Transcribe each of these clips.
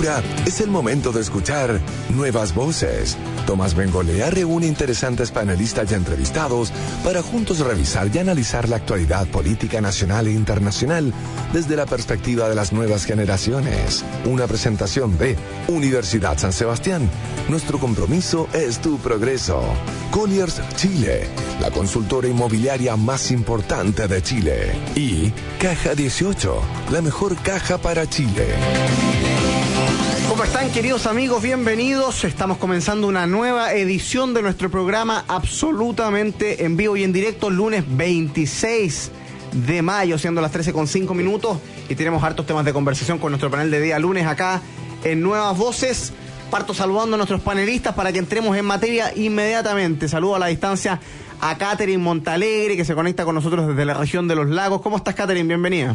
cultura, es el momento de escuchar Nuevas Voces. Tomás Bengolea reúne interesantes panelistas y entrevistados para juntos revisar y analizar la actualidad política nacional e internacional desde la perspectiva de las nuevas generaciones. Una presentación de Universidad San Sebastián. Nuestro compromiso es tu progreso. Colliers Chile, la consultora inmobiliaria más importante de Chile. Y Caja 18, la mejor caja para Chile. ¿Cómo están, queridos amigos? Bienvenidos. Estamos comenzando una nueva edición de nuestro programa absolutamente en vivo y en directo, lunes 26 de mayo, siendo las 13:05, y tenemos hartos temas de conversación con nuestro panel de día lunes acá en Nuevas Voces. Parto saludando a nuestros panelistas para que entremos en materia inmediatamente. Saludo a la distancia a Catherine Montalegre, que se conecta con nosotros desde la región de Los Lagos. ¿Cómo estás, Catherine? Bienvenida.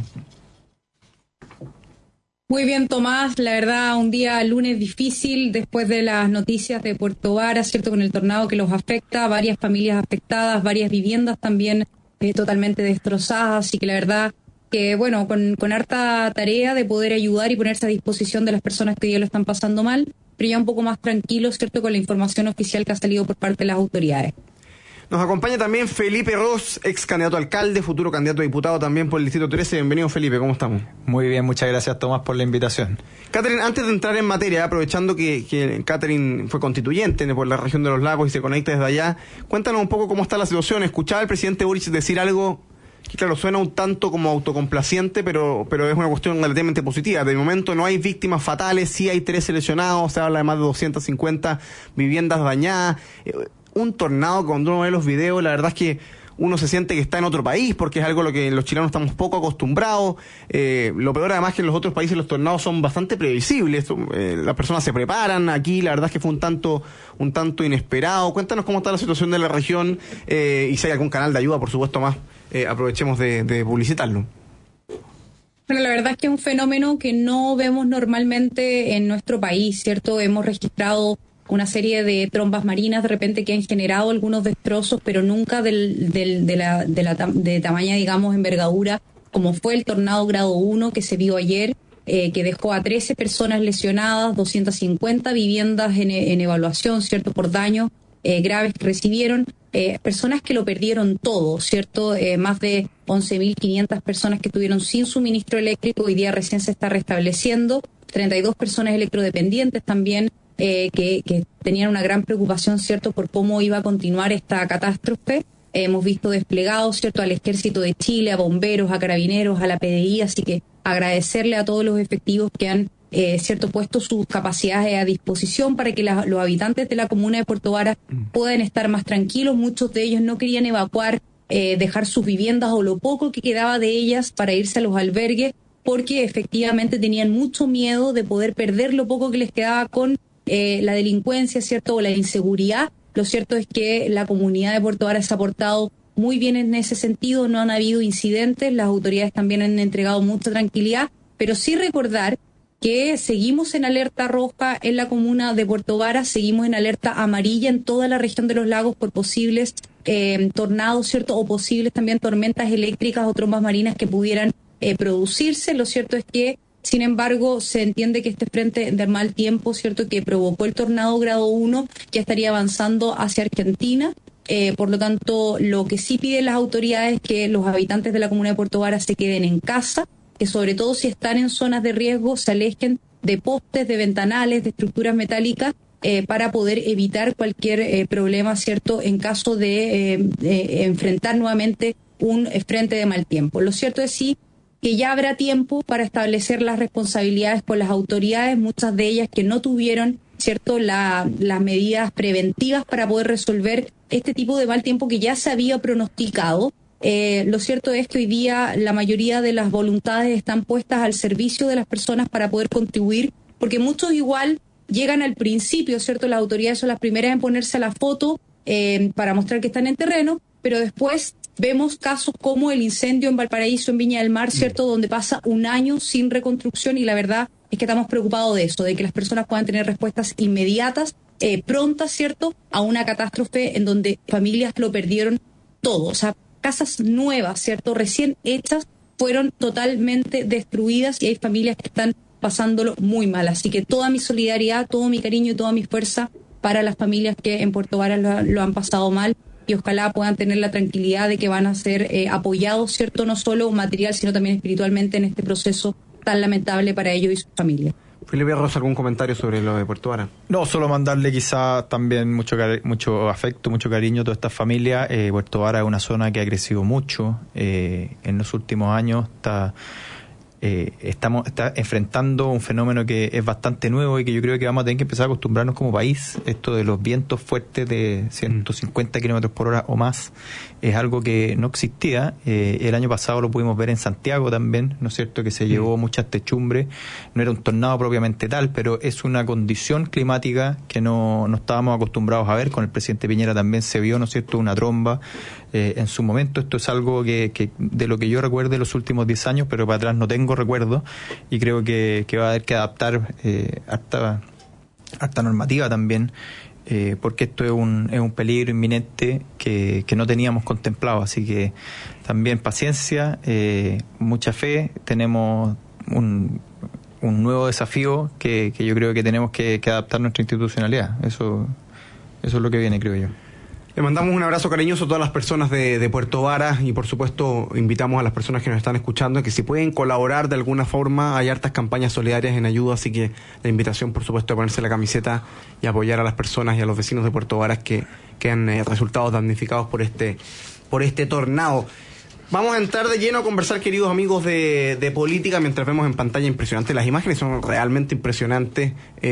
Muy bien, Tomás. La verdad, un día lunes difícil después de las noticias de Puerto Vara, ¿cierto? Con el tornado que los afecta, varias familias afectadas, varias viviendas también totalmente destrozadas. Así que la verdad que, bueno, con harta tarea de poder ayudar y ponerse a disposición de las personas que ya lo están pasando mal, pero ya un poco más tranquilos, ¿cierto? Con la información oficial que ha salido por parte de las autoridades. Nos acompaña también Felipe Ros, ex candidato a alcalde, futuro candidato a diputado también por el Distrito 13. Bienvenido, Felipe, ¿cómo estamos? Muy bien, muchas gracias, Tomás, por la invitación. Catherine, antes de entrar en materia, aprovechando que Catherine fue constituyente por la región de Los Lagos y se conecta desde allá, cuéntanos un poco cómo está la situación. Escuchaba al presidente Boric decir algo que, claro, suena un tanto como autocomplaciente, pero es una cuestión relativamente positiva. De momento no hay víctimas fatales, sí hay 13 lesionados, se habla de más de 250 viviendas dañadas. Un tornado, cuando uno ve los videos, la verdad es que uno se siente que está en otro país, porque es algo a lo que los chilenos estamos poco acostumbrados. Lo peor además que en los otros países los tornados son bastante previsibles, las personas se preparan. Aquí la verdad es que fue un tanto inesperado. Cuéntanos cómo está la situación de la región, y si hay algún canal de ayuda, por supuesto, más aprovechemos de publicitarlo. Bueno, la verdad es que es un fenómeno que no vemos normalmente en nuestro país, ¿cierto? Hemos registrado una serie de trombas marinas de repente que han generado algunos destrozos, pero nunca de tamaña, digamos, envergadura, como fue el tornado grado 1 que se vio ayer, que dejó a 13 personas lesionadas, 250 viviendas en evaluación, ¿cierto?, por daños graves que recibieron, personas que lo perdieron todo, ¿cierto? Más de 11.500 personas que estuvieron sin suministro eléctrico, hoy día recién se está restableciendo, 32 personas electrodependientes también, que tenían una gran preocupación, ¿cierto?, por cómo iba a continuar esta catástrofe. Hemos visto desplegados, ¿cierto?, al Ejército de Chile, a bomberos, a carabineros, a la PDI, así que agradecerle a todos los efectivos que han, ¿cierto?, puesto sus capacidades a disposición para que los habitantes de la comuna de Puerto Vara puedan estar más tranquilos. Muchos de ellos no querían evacuar, dejar sus viviendas o lo poco que quedaba de ellas para irse a los albergues, porque efectivamente tenían mucho miedo de poder perder lo poco que les quedaba con la delincuencia, ¿cierto?, o la inseguridad. Lo cierto es que la comunidad de Puerto Vara se ha portado muy bien en ese sentido, no han habido incidentes, las autoridades también han entregado mucha tranquilidad, pero sí recordar que seguimos en alerta roja en la comuna de Puerto Vara, seguimos en alerta amarilla en toda la región de Los Lagos por posibles tornados, ¿cierto?, o posibles también tormentas eléctricas o trombas marinas que pudieran producirse. Lo cierto es que, sin embargo, se entiende que este frente de mal tiempo, ¿cierto?, que provocó el tornado grado 1, ya estaría avanzando hacia Argentina. Por lo tanto, lo que sí piden las autoridades es que los habitantes de la comuna de Puerto Vara se queden en casa, que sobre todo si están en zonas de riesgo se alejen de postes, de ventanales, de estructuras metálicas, para poder evitar cualquier problema, ¿cierto?, en caso de enfrentar nuevamente un frente de mal tiempo. Lo cierto es sí que ya habrá tiempo para establecer las responsabilidades con las autoridades, muchas de ellas que no tuvieron, ¿cierto?, las medidas preventivas para poder resolver este tipo de mal tiempo que ya se había pronosticado. Lo cierto es que hoy día la mayoría de las voluntades están puestas al servicio de las personas para poder contribuir, porque muchos igual llegan al principio, ¿cierto? Las autoridades son las primeras en ponerse a la foto para mostrar que están en terreno, pero después vemos casos como el incendio en Valparaíso, en Viña del Mar, ¿cierto?, donde pasa un año sin reconstrucción, y la verdad es que estamos preocupados de eso, de que las personas puedan tener respuestas inmediatas, prontas, ¿cierto?, a una catástrofe en donde familias lo perdieron todo. O sea, casas nuevas, ¿cierto?, recién hechas, fueron totalmente destruidas, y hay familias que están pasándolo muy mal. Así que toda mi solidaridad, todo mi cariño y toda mi fuerza para las familias que en Puerto Varas lo han pasado mal, y ojalá puedan tener la tranquilidad de que van a ser apoyados, ¿cierto? No solo material, sino también espiritualmente en este proceso tan lamentable para ellos y sus familias. Felipe Rosa, ¿algún comentario sobre lo de Puerto Varas? No, solo mandarle quizá también mucho afecto, mucho cariño a toda esta familia. Puerto Varas es una zona que ha crecido mucho en los últimos años. Está enfrentando un fenómeno que es bastante nuevo y que yo creo que vamos a tener que empezar a acostumbrarnos como país. Esto de los vientos fuertes de 150 kilómetros por hora o más es algo que no existía. El año pasado lo pudimos ver en Santiago también, ¿no es cierto?, que se llevó muchas techumbres. No era un tornado propiamente tal, pero es una condición climática que no estábamos acostumbrados a ver. Con el presidente Piñera también se vio, ¿no es cierto?, una tromba en su momento. Esto es algo que de lo que yo recuerdo de los últimos 10 años, pero para atrás no tengo recuerdo, y creo que va a haber que adaptar harta normativa también, porque esto es un peligro inminente que no teníamos contemplado. Así que también paciencia, mucha fe. Tenemos un nuevo desafío que yo creo que tenemos que adaptar nuestra institucionalidad. Eso es lo que viene, creo yo. Le mandamos un abrazo cariñoso a todas las personas de Puerto Varas, y por supuesto invitamos a las personas que nos están escuchando que si pueden colaborar de alguna forma. Hay hartas campañas solidarias en ayuda, así que la invitación, por supuesto, a ponerse la camiseta y apoyar a las personas y a los vecinos de Puerto Varas que han resultado damnificados por este tornado. Vamos a entrar de lleno a conversar, queridos amigos de política, mientras vemos en pantalla impresionante. Las imágenes son realmente impresionantes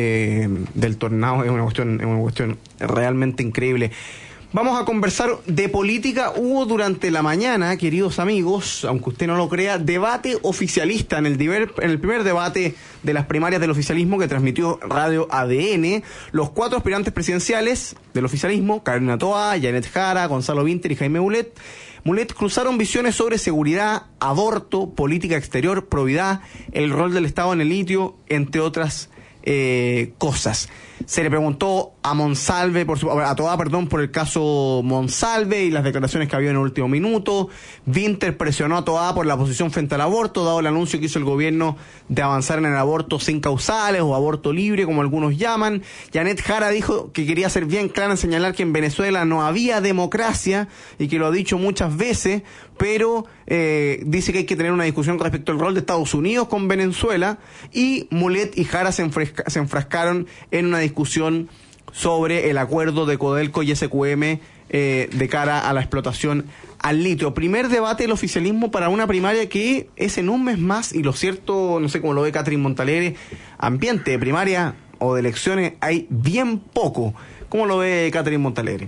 del tornado. Es una cuestión realmente increíble. Vamos a conversar de política. Hubo durante la mañana, queridos amigos, aunque usted no lo crea, debate oficialista en el primer debate de las primarias del oficialismo que transmitió Radio ADN. Los 4 aspirantes presidenciales del oficialismo, Carolina Toá, Janet Jara, Gonzalo Vinter y Jaime Mulet, cruzaron visiones sobre seguridad, aborto, política exterior, probidad, el rol del Estado en el litio, entre otras cosas. Se le preguntó a Toá por el caso Monsalve y las declaraciones que había en el último minuto. Vinter presionó a Toá por la posición frente al aborto, dado el anuncio que hizo el gobierno de avanzar en el aborto sin causales o aborto libre, como algunos llaman. Janet Jara dijo que quería ser bien clara en señalar que en Venezuela no había democracia, y que lo ha dicho muchas veces, pero dice que hay que tener una discusión respecto al rol de Estados Unidos con Venezuela. Y Mulet y Jara se enfrascaron en una discusión sobre el acuerdo de Codelco y SQM de cara a la explotación al litio. Primer debate del oficialismo para una primaria que es en un mes más, y lo cierto, no sé cómo lo ve Catherine Montalegre, ambiente de primaria o de elecciones hay bien poco. ¿Cómo lo ve Catherine Montalegre?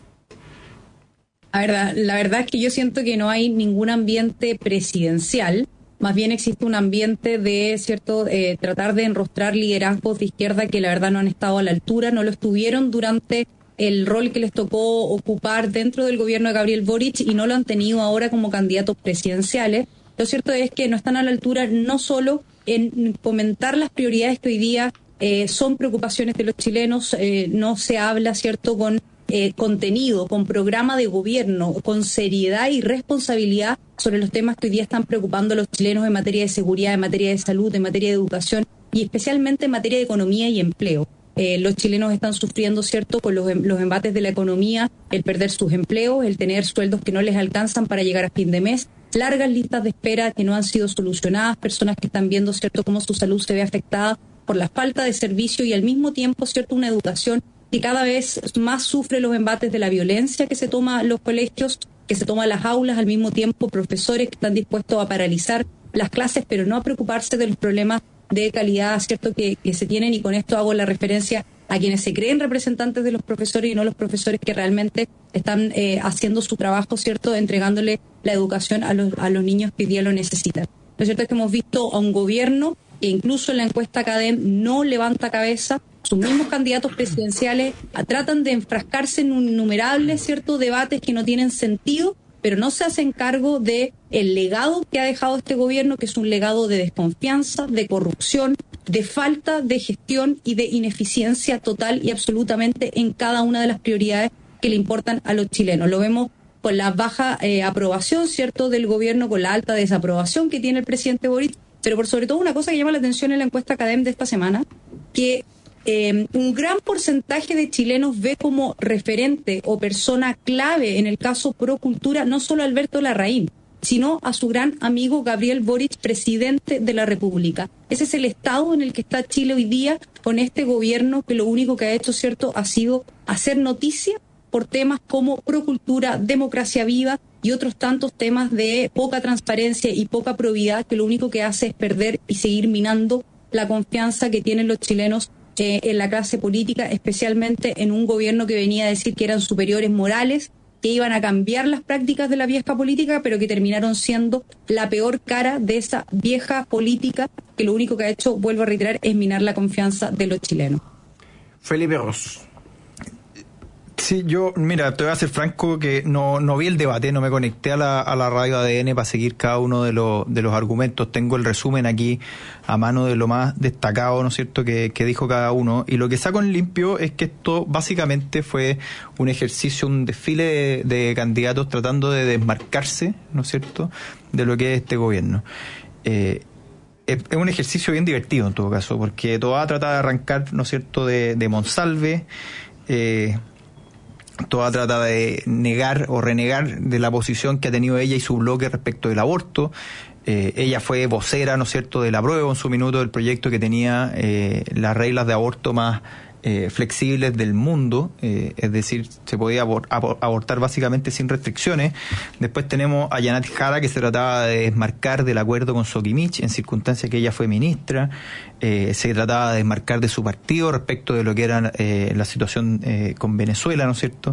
La verdad es que yo siento que no hay ningún ambiente presidencial. Más bien existe un ambiente de tratar de enrostrar liderazgos de izquierda que la verdad no han estado a la altura, no lo estuvieron durante el rol que les tocó ocupar dentro del gobierno de Gabriel Boric, y no lo han tenido ahora como candidatos presidenciales. Lo cierto es que no están a la altura, no solo en comentar las prioridades que hoy día son preocupaciones de los chilenos, no se habla, ¿cierto?, con contenido, con programa de gobierno, con seriedad y responsabilidad sobre los temas que hoy día están preocupando a los chilenos en materia de seguridad, en materia de salud, en materia de educación y especialmente en materia de economía y empleo. Los chilenos están sufriendo, ¿cierto?, con los embates de la economía, el perder sus empleos, el tener sueldos que no les alcanzan para llegar a fin de mes, largas listas de espera que no han sido solucionadas, personas que están viendo, ¿cierto?, cómo su salud se ve afectada por la falta de servicio, y al mismo tiempo, ¿cierto?, una educación que cada vez más sufre los embates de la violencia que se toma los colegios, que se toma las aulas, al mismo tiempo profesores que están dispuestos a paralizar las clases, pero no a preocuparse de los problemas de calidad, ¿cierto?, que se tienen. Y con esto hago la referencia a quienes se creen representantes de los profesores y no los profesores que realmente están haciendo su trabajo, ¿cierto?, entregándole la educación a los niños que hoy día lo necesitan. Lo cierto es que hemos visto a un gobierno que incluso en la encuesta CADEM no levanta cabeza. Sus mismos candidatos presidenciales tratan de enfrascarse en innumerables, ¿cierto?, debates que no tienen sentido, pero no se hacen cargo de el legado que ha dejado este gobierno, que es un legado de desconfianza, de corrupción, de falta de gestión y de ineficiencia total y absolutamente en cada una de las prioridades que le importan a los chilenos. Lo vemos con la baja aprobación, ¿cierto?, del gobierno, con la alta desaprobación que tiene el presidente Boric, pero por sobre todo una cosa que llama la atención en la encuesta Academ de esta semana, que un gran porcentaje de chilenos ve como referente o persona clave en el caso pro cultura no solo a Alberto Larraín, sino a su gran amigo Gabriel Boric, presidente de la República. Ese es el estado en el que está Chile hoy día con este gobierno que lo único que ha hecho, ¿cierto?, ha sido hacer noticia por temas como procultura, democracia viva y otros tantos temas de poca transparencia y poca probidad, que lo único que hace es perder y seguir minando la confianza que tienen los chilenos en la clase política, especialmente en un gobierno que venía a decir que eran superiores morales, que iban a cambiar las prácticas de la vieja política, pero que terminaron siendo la peor cara de esa vieja política, que lo único que ha hecho, vuelvo a reiterar, es minar la confianza de los chilenos. Felipe Ros. Sí, yo, mira, te voy a ser franco que no vi el debate, no me conecté a la radio ADN para seguir cada uno de los argumentos. Tengo el resumen aquí a mano de lo más destacado, ¿no es cierto?, que dijo cada uno. Y lo que saco en limpio es que esto básicamente fue un ejercicio, un desfile de candidatos tratando de desmarcarse, ¿no es cierto?, de lo que es este gobierno. Es un ejercicio bien divertido en todo caso, porque Toá trata de arrancar, ¿no es cierto?, de Monsalve, Toda trata de negar o renegar de la posición que ha tenido ella y su bloque respecto del aborto. Ella fue vocera, ¿no es cierto?, del apruebo en su minuto del proyecto que tenía las reglas de aborto más flexibles del mundo, es decir, se podía abortar básicamente sin restricciones. Después tenemos a Yanat Jara, que se trataba de desmarcar del acuerdo con Soquimich en circunstancias que ella fue ministra. Se trataba de desmarcar de su partido respecto de lo que era la situación con Venezuela, ¿no es cierto?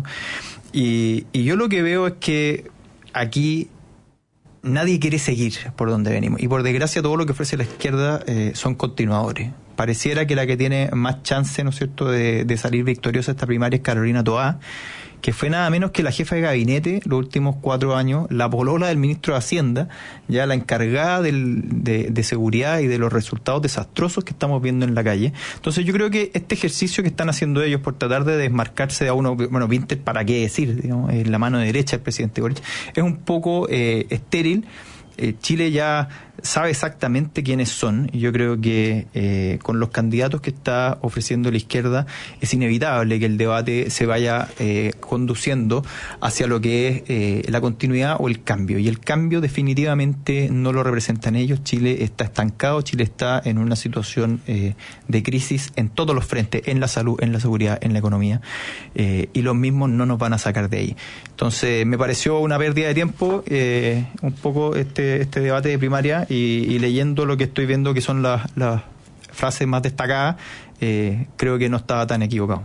Y yo lo que veo es que aquí nadie quiere seguir por donde venimos, y por desgracia todo lo que ofrece la izquierda son continuadores. Pareciera que la que tiene más chance, ¿no es cierto?, de salir victoriosa esta primaria es Carolina Toá, que fue nada menos que la jefa de gabinete los últimos 4 años, la polola del ministro de Hacienda, ya la encargada de seguridad y de los resultados desastrosos que estamos viendo en la calle. Entonces yo creo que este ejercicio que están haciendo ellos por tratar de desmarcarse de a uno, bueno, Vinter, ¿para qué decir?, digamos, la mano derecha del presidente Boric, es un poco estéril. Chile ya sabe exactamente quiénes son, y yo creo que con los candidatos que está ofreciendo la izquierda es inevitable que el debate se vaya conduciendo hacia lo que es la continuidad o el cambio, y el cambio definitivamente no lo representan ellos. Chile está estancado, Chile está en una situación de crisis en todos los frentes, en la salud, en la seguridad, en la economía, y los mismos no nos van a sacar de ahí. Entonces me pareció una pérdida de tiempo un poco este debate de primaria, y leyendo lo que estoy viendo, que son las frases más destacadas, creo que no estaba tan equivocado.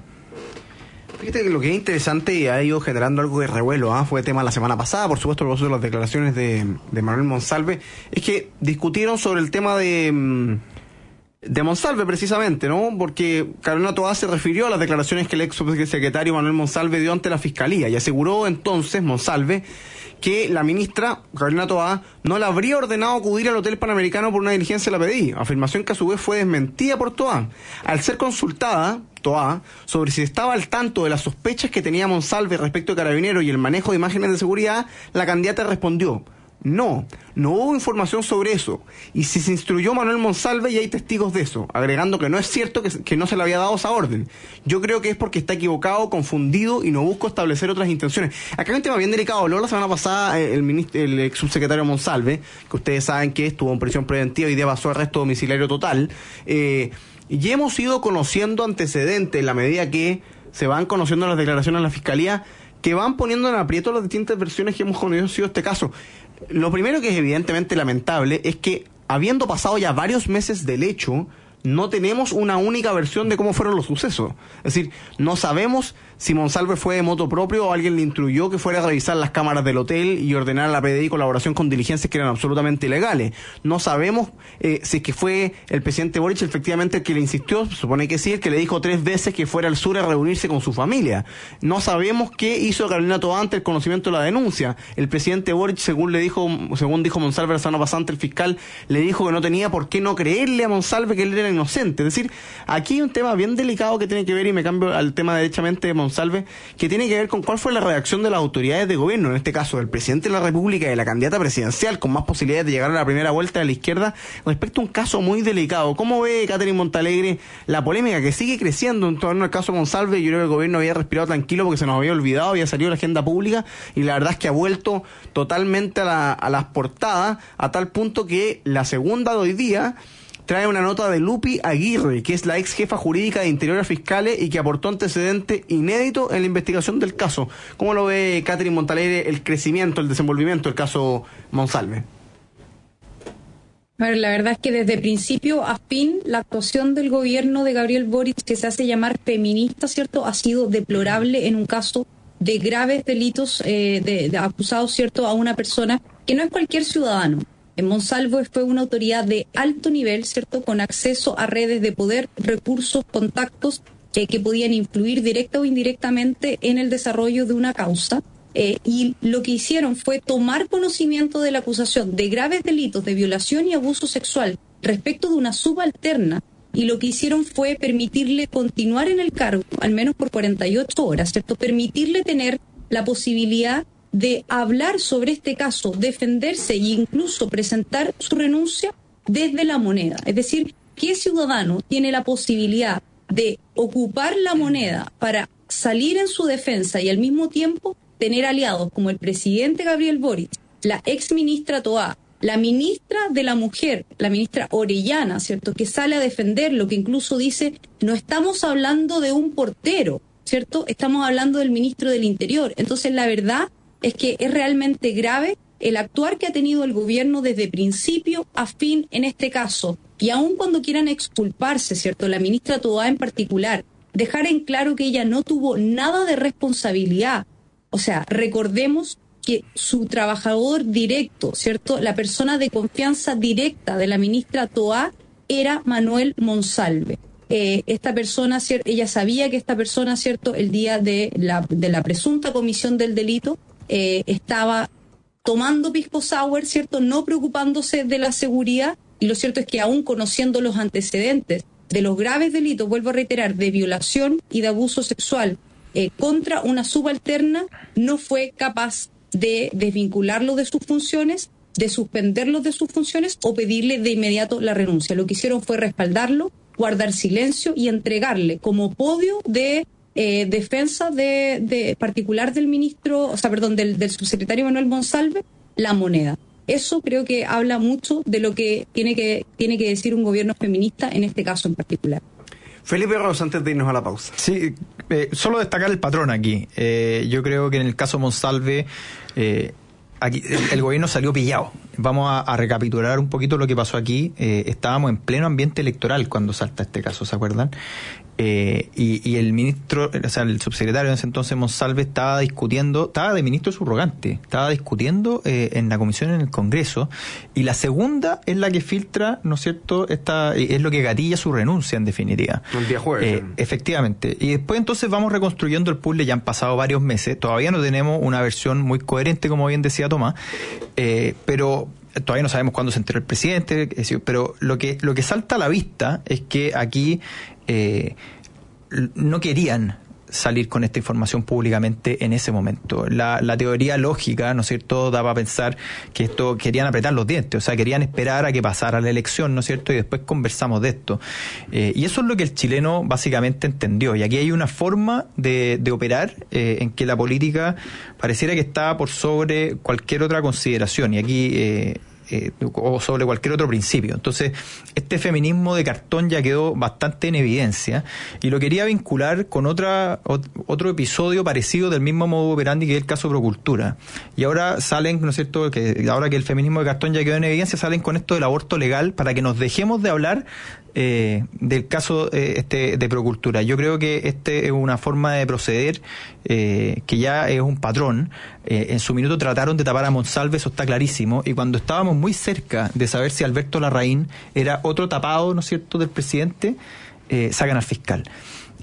Fíjate que lo que es interesante y ha ido generando algo de revuelo, fue tema la semana pasada, por supuesto, por las declaraciones de Manuel Monsalve, es que discutieron sobre el tema de Monsalve precisamente, ¿no? Porque Carolina Toá se refirió a las declaraciones que el ex subsecretario Manuel Monsalve dio ante la Fiscalía, y aseguró entonces Monsalve que la ministra Carolina Toá no le habría ordenado acudir al Hotel Panamericano por una diligencia de la PDI, afirmación que a su vez fue desmentida por Toá. Al ser consultada Toá sobre si estaba al tanto de las sospechas que tenía Monsalve respecto de Carabineros y el manejo de imágenes de seguridad, la candidata respondió: no hubo información sobre eso, y si se instruyó Manuel Monsalve y hay testigos de eso, agregando que no es cierto que no se le había dado esa orden. Yo creo que es porque está equivocado, confundido, y no busco establecer otras intenciones. Acá hay un tema bien delicado. Habló la semana pasada el ex subsecretario Monsalve, que ustedes saben que estuvo en prisión preventiva y día pasó a arresto domiciliario total, y hemos ido conociendo antecedentes en la medida que se van conociendo las declaraciones de la Fiscalía, que van poniendo en aprieto las distintas versiones que hemos conocido este caso. Lo primero que es evidentemente lamentable es que, habiendo pasado ya varios meses del hecho, no tenemos una única versión de cómo fueron los sucesos. Es decir, no sabemos si Monsalve fue de moto propio o alguien le instruyó que fuera a revisar las cámaras del hotel y ordenar a la PDI colaboración con diligencias que eran absolutamente ilegales. No sabemos si es que fue el presidente Boric efectivamente el que le insistió, se supone que sí, el que le dijo 3 veces que fuera al sur a reunirse con su familia. No sabemos qué hizo Carolina Toá ante el conocimiento de la denuncia. El presidente Boric, según dijo Monsalve la semana pasada ante el fiscal, le dijo que no tenía por qué no creerle a Monsalve, que él era eran inocentes. Es decir, aquí hay un tema bien delicado que tiene que ver, y me cambio al tema derechamente de Monsalve, que tiene que ver con cuál fue la reacción de las autoridades de gobierno, en este caso del presidente de la República y de la candidata presidencial, con más posibilidades de llegar a la primera vuelta de la izquierda, respecto a un caso muy delicado. ¿Cómo ve Catherine Montalegre la polémica que sigue creciendo en torno al caso Monsalve? Yo creo que el gobierno había respirado tranquilo porque se nos había olvidado, había salido de la agenda pública, y la verdad es que ha vuelto totalmente a las portadas, a tal punto que la segunda de hoy día trae una nota de Lupi Aguirre, que es la ex jefa jurídica de Interior Fiscales y que aportó antecedente inédito en la investigación del caso. ¿Cómo lo ve Catherine Montalegre el crecimiento, el desenvolvimiento del caso Monsalve? A ver, la verdad es que desde principio a fin la actuación del gobierno de Gabriel Boric, que se hace llamar feminista, ¿cierto?, ha sido deplorable en un caso de graves delitos de acusados, ¿cierto?, a una persona que no es cualquier ciudadano. En Monsalve fue una autoridad de alto nivel, ¿cierto?, con acceso a redes de poder, recursos, contactos que podían influir directa o indirectamente en el desarrollo de una causa. Y lo que hicieron fue tomar conocimiento de la acusación de graves delitos de violación y abuso sexual respecto de una subalterna, y lo que hicieron fue permitirle continuar en el cargo, al menos por 48 horas, ¿cierto?, permitirle tener la posibilidad de hablar sobre este caso, defenderse e incluso presentar su renuncia desde La Moneda. Es decir, ¿qué ciudadano tiene la posibilidad de ocupar La Moneda para salir en su defensa y al mismo tiempo tener aliados como el presidente Gabriel Boric, la ex ministra Toá, la ministra de la Mujer, la ministra Orellana, ¿cierto?, que sale a defenderlo, que incluso dice, no estamos hablando de un portero, ¿cierto?, estamos hablando del ministro del Interior? Entonces, la verdad es que es realmente grave el actuar que ha tenido el gobierno desde principio a fin en este caso. Y aun cuando quieran exculparse, ¿cierto?, la ministra Toá en particular, dejar en claro que ella no tuvo nada de responsabilidad. O sea, recordemos que su trabajador directo, ¿cierto?, la persona de confianza directa de la ministra Toá era Manuel Monsalve. Esta persona, ella sabía que esta persona, ¿cierto?, el día de la presunta comisión del delito, estaba tomando pisco sour, ¿cierto?, no preocupándose de la seguridad, y lo cierto es que aún conociendo los antecedentes de los graves delitos, vuelvo a reiterar, de violación y de abuso sexual contra una subalterna, no fue capaz de desvincularlo de sus funciones, de suspenderlo de sus funciones o pedirle de inmediato la renuncia. Lo que hicieron fue respaldarlo, guardar silencio y entregarle como podio de defensa de particular del ministro, o sea, perdón, del subsecretario Manuel Monsalve, La Moneda. Eso creo que habla mucho de lo que tiene que decir un gobierno feminista en este caso en particular. Felipe Ross, antes de irnos a la pausa. Sí, solo destacar el patrón aquí. Yo creo que en el caso Monsalve, aquí el gobierno salió pillado. Vamos a recapitular un poquito lo que pasó aquí. Estábamos en pleno ambiente electoral cuando salta este caso, ¿se acuerdan? Y el ministro, o sea, el subsecretario en ese entonces, Monsalve, estaba de ministro subrogante, estaba discutiendo en la comisión en el Congreso, y la segunda es la que filtra, ¿no es cierto?, es lo que gatilla su renuncia, en definitiva. El día jueves. Efectivamente. Y después entonces vamos reconstruyendo el puzzle, ya han pasado varios meses, todavía no tenemos una versión muy coherente, como bien decía Tomás, pero todavía no sabemos cuándo se enteró el presidente, pero lo que salta a la vista es que aquí no querían salir con esta información públicamente en ese momento. La teoría lógica, ¿no es cierto?, daba a pensar que esto querían apretar los dientes, o sea, querían esperar a que pasara la elección, ¿no es cierto?, y después conversamos de esto. Y eso es lo que el chileno básicamente entendió. Y aquí hay una forma de operar en que la política pareciera que está por sobre cualquier otra consideración. Y aquí o sobre cualquier otro principio. Entonces, este feminismo de cartón ya quedó bastante en evidencia, y lo quería vincular con otro episodio parecido del mismo modo operandi, que es el caso Procultura. Y ahora salen, ¿no es cierto?, que ahora que el feminismo de cartón ya quedó en evidencia, salen con esto del aborto legal para que nos dejemos de hablar del caso de Procultura. Yo creo que es una forma de proceder que ya es un patrón. En su minuto trataron de tapar a Monsalve, eso está clarísimo, y cuando estábamos muy cerca de saber si Alberto Larraín era otro tapado, ¿no es cierto?, del presidente, sacan al fiscal.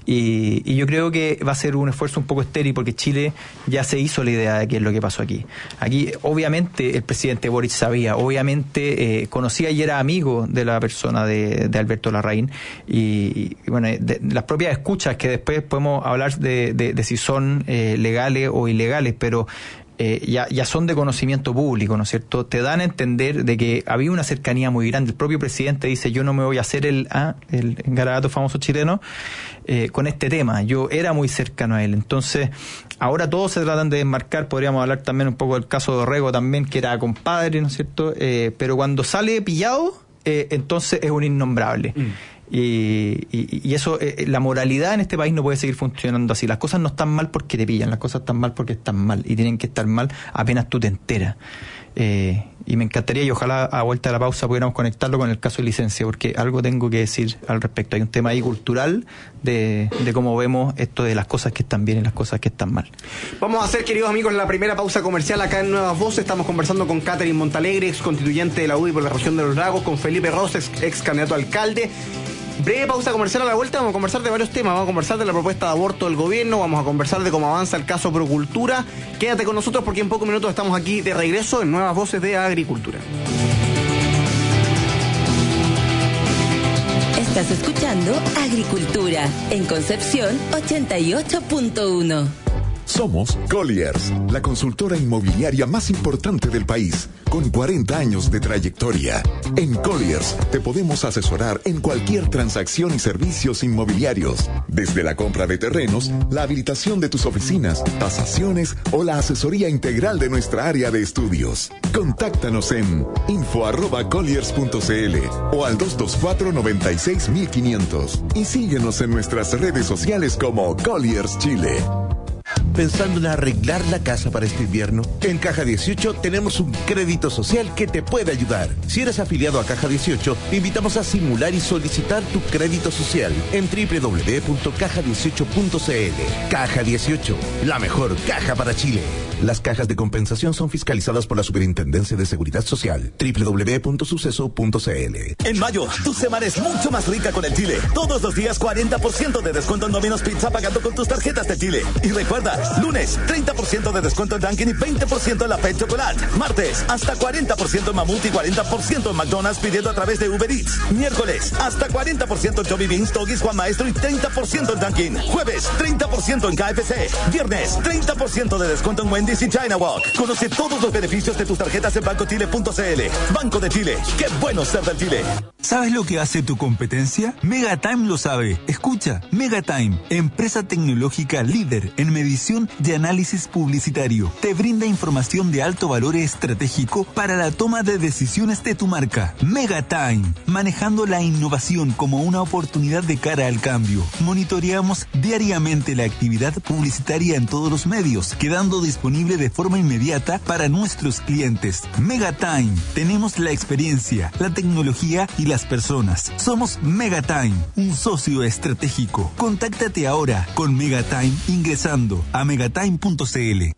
Y yo creo que va a ser un esfuerzo un poco estéril porque Chile ya se hizo la idea de qué es lo que pasó aquí. Aquí, obviamente, el presidente Boric sabía, obviamente conocía y era amigo de la persona de Alberto Larraín. Y bueno, de las propias escuchas que después podemos hablar de si son legales o ilegales, pero ya son de conocimiento público, ¿no es cierto? Te dan a entender de que había una cercanía muy grande. El propio presidente dice, yo no me voy a hacer el garabato famoso chileno con este tema. Yo era muy cercano a él. Entonces, ahora todos se tratan de desmarcar. Podríamos hablar también un poco del caso de Dorrego también, que era compadre, ¿no es cierto? Pero cuando sale pillado, entonces es un innombrable. Y eso, la moralidad en este país no puede seguir funcionando así. Las cosas no están mal porque te pillan, las cosas están mal porque están mal, y tienen que estar mal apenas tú te enteras. Y me encantaría, y ojalá a vuelta de la pausa pudiéramos conectarlo con el caso de licencia, porque algo tengo que decir al respecto. Hay un tema ahí cultural de cómo vemos esto de las cosas que están bien y las cosas que están mal. Vamos a hacer, queridos amigos, la primera pausa comercial acá en Nuevas Voces. Estamos conversando con Catherine Montalegre, ex constituyente de la UDI por la región de los Lagos, con Felipe Rosas, ex candidato a alcalde. Breve pausa comercial. A la vuelta vamos a conversar de varios temas. Vamos a conversar de la propuesta de aborto del gobierno, vamos a conversar de cómo avanza el caso Procultura. Quédate con nosotros porque en pocos minutos estamos aquí de regreso en Nuevas Voces de Agricultura. Estás escuchando Agricultura en Concepción 88.1. Somos Colliers, la consultora inmobiliaria más importante del país, con 40 años de trayectoria. En Colliers te podemos asesorar en cualquier transacción y servicios inmobiliarios, desde la compra de terrenos, la habilitación de tus oficinas, tasaciones o la asesoría integral de nuestra área de estudios. Contáctanos en info@colliers.cl o al 224-96-1500 y síguenos en nuestras redes sociales como Colliers Chile. ¿Pensando en arreglar la casa para este invierno? En Caja 18 tenemos un crédito social que te puede ayudar. Si eres afiliado a Caja 18, te invitamos a simular y solicitar tu crédito social en www.caja18.cl. Caja 18, la mejor caja para Chile. Las cajas de compensación son fiscalizadas por la Superintendencia de Seguridad Social. www.suceso.cl. En mayo, tu semana es mucho más rica con el Chile. Todos los días 40% de descuento en Domino's Pizza pagando con tus tarjetas de Chile. Y recuerda, lunes 30% de descuento en Dunkin' y 20% en la Pet Chocolate. Martes, hasta 40% en Mamut y 40% en McDonald's pidiendo a través de Uber Eats. Miércoles, hasta 40% en Johnny Beans, Toggies, Juan Maestro y 30% en Dunkin'. Jueves, 30% en KFC. Viernes, 30% de descuento en Wendy's y China Walk. Conoce todos los beneficios de tus tarjetas en bancochile.cl. Banco de Chile. ¡Qué bueno ser del Chile! ¿Sabes lo que hace tu competencia? Megatime lo sabe. Escucha, Megatime, empresa tecnológica líder en medición de análisis publicitario. Te brinda información de alto valor estratégico para la toma de decisiones de tu marca. Megatime, manejando la innovación como una oportunidad de cara al cambio. Monitoreamos diariamente la actividad publicitaria en todos los medios, quedando disponible de forma inmediata para nuestros clientes. Megatime, tenemos la experiencia, la tecnología y las personas. Somos Megatime, un socio estratégico. Contáctate ahora con Megatime ingresando a megatime.cl. Los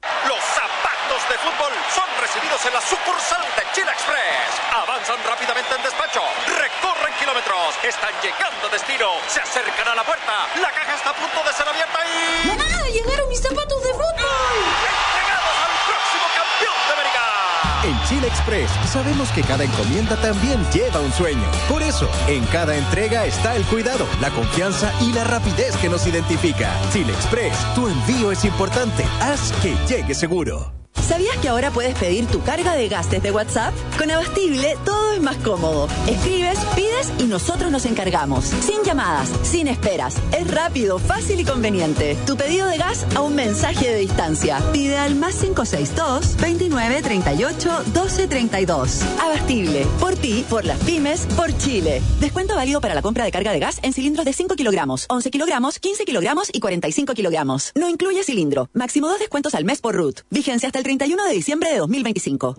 zapatos de fútbol son recibidos en la sucursal de Chile Express. Avanzan rápidamente en despacho, recorren kilómetros, están llegando a destino, se acercan a la puerta, la caja está a punto de ser abierta y... ¡Mamá! ¡Llegaron mis zapatos de fútbol! ¡Entregados al próximo campeón de América! En Chile Express sabemos que cada encomienda también lleva un sueño. Por eso, en cada entrega está el cuidado, la confianza y la rapidez que nos identifica. Chile Express, tu envío es importante. Haz que llegue seguro. ¿Sabías que ahora puedes pedir tu carga de gas desde WhatsApp? Con Abastible todo es más cómodo. Escribes, pides y nosotros nos encargamos. Sin llamadas, sin esperas. Es rápido, fácil y conveniente. Tu pedido de gas a un mensaje de distancia. Pide al +562 29 38 12 32. Abastible. Por ti, por las pymes, por Chile. Descuento válido para la compra de carga de gas en cilindros de 5 kilogramos, 11 kilogramos, 15 kilogramos y 45 kilogramos. No incluye cilindro. Máximo 2 descuentos al mes por RUT. Vigencia hasta el 31 de diciembre de 2025.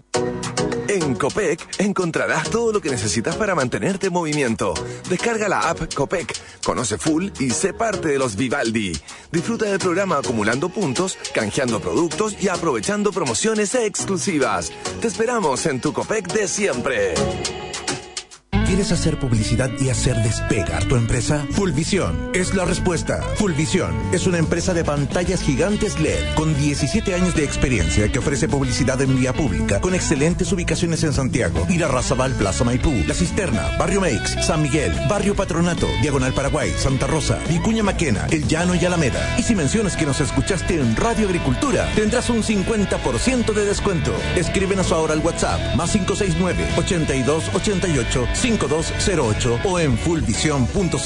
En Copec encontrarás todo lo que necesitas para mantenerte en movimiento. Descarga la app Copec, conoce full y sé parte de los Vivaldi. Disfruta del programa acumulando puntos, canjeando productos y aprovechando promociones exclusivas. Te esperamos en tu Copec de siempre. ¿Quieres hacer publicidad y hacer despegar tu empresa? Fullvisión es la respuesta. Fullvisión es una empresa de pantallas gigantes LED con 17 años de experiencia que ofrece publicidad en vía pública con excelentes ubicaciones en Santiago, Irarrázaval, Plaza Maipú, La Cisterna, Barrio Meix, San Miguel, Barrio Patronato, Diagonal Paraguay, Santa Rosa, Vicuña Maquena, El Llano y Alameda. Y si mencionas que nos escuchaste en Radio Agricultura, tendrás un 50% de descuento. Escríbenos ahora al WhatsApp +569 82 88 5208 o en fullvision.cl.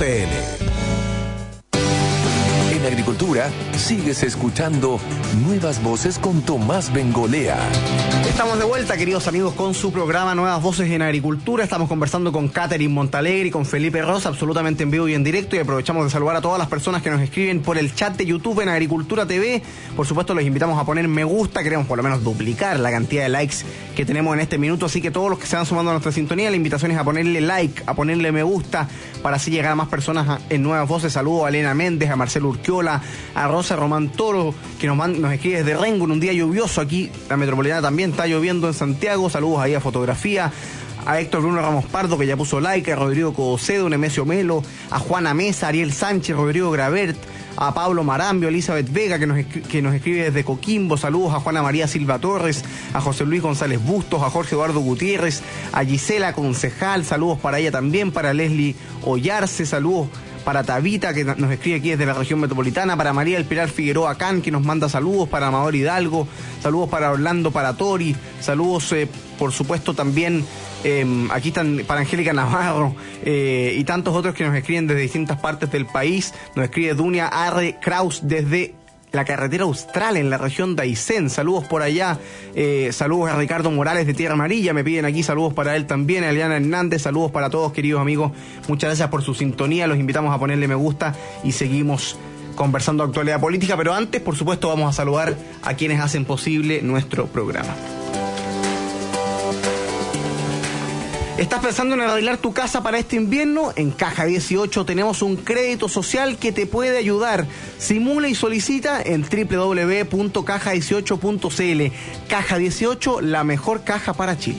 En Agricultura, sigues escuchando Nuevas Voces con Tomás Bengolea. Estamos de vuelta, queridos amigos, con su programa Nuevas Voces en Agricultura. Estamos conversando con Catherine Montalegre y con Felipe Ross, absolutamente en vivo y en directo, y aprovechamos de saludar a todas las personas que nos escriben por el chat de YouTube en Agricultura TV. Por supuesto, les invitamos a poner me gusta. Queremos por lo menos duplicar la cantidad de likes que tenemos en este minuto, así que todos los que se van sumando a nuestra sintonía, la invitación es a ponerle like, a ponerle me gusta, para así llegar a más personas en Nuevas Voces. Saludos a Elena Méndez, a Marcelo Urquiola, a Rosa Román Toro, que nos escribe desde Rengo en un día lluvioso. Aquí la metropolitana también está lloviendo en Santiago. Saludos ahí a Fotografía, a Héctor Bruno Ramos Pardo, que ya puso like, a Rodrigo Codocedo, Nemesio Melo, a Juana Mesa, Ariel Sánchez, Rodrigo Gravert, a Pablo Marambio, Elizabeth Vega, que nos escribe desde Coquimbo. Saludos a Juana María Silva Torres, a José Luis González Bustos, a Jorge Eduardo Gutiérrez, a Gisela Concejal, saludos para ella también, para Leslie Ollarse, saludos para Tabita, que nos escribe aquí desde la región metropolitana, para María del Pilar Figueroa Can, que nos manda saludos, para Amador Hidalgo, saludos para Orlando Paratori, saludos por supuesto también, aquí están para Angélica Navarro, y tantos otros que nos escriben desde distintas partes del país. Nos escribe Dunia Arre Kraus desde la carretera austral en la región de Aysén. Saludos por allá. Saludos a Ricardo Morales de Tierra Amarilla. Me piden aquí saludos para él también. A Eliana Hernández. Saludos para todos, queridos amigos. Muchas gracias por su sintonía. Los invitamos a ponerle me gusta y seguimos conversando actualidad política. Pero antes, por supuesto, vamos a saludar a quienes hacen posible nuestro programa. ¿Estás pensando en arreglar tu casa para este invierno? En Caja 18 tenemos un crédito social que te puede ayudar. Simula y solicita en www.caja18.cl. Caja 18, la mejor caja para Chile.